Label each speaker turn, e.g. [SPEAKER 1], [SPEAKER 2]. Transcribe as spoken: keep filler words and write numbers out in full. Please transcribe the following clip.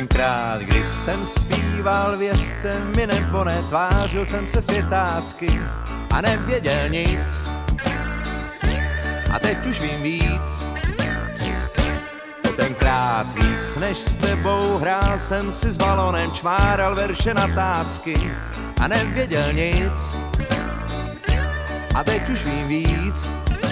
[SPEAKER 1] Tenkrát, když jsem zpíval, věřte mi nebo ne, tvářil jsem se světácky a nevěděl nic. A teď už vím víc. Tenkrát víc než s tebou hrál jsem si s balonem, čmáral verše na tácky a nevěděl nic. A teď už vím víc.